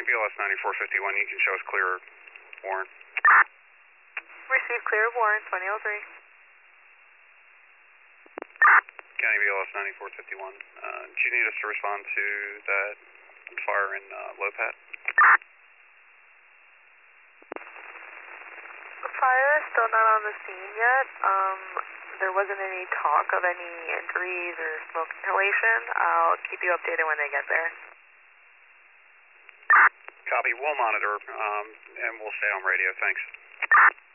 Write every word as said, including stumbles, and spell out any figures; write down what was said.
County B L S ninety-four fifty-one, you can show us clear of Warren. Receive clear of Warren, twenty oh three. County B L S ninety-four fifty-one, uh, do you need us to respond to that fire in uh, Lopat? The fire is still not on the scene yet. Um, there wasn't any talk of any injuries or smoke inhalation. I'll keep you updated when they get there. Copy, we'll monitor, um, and we'll stay on radio, thanks.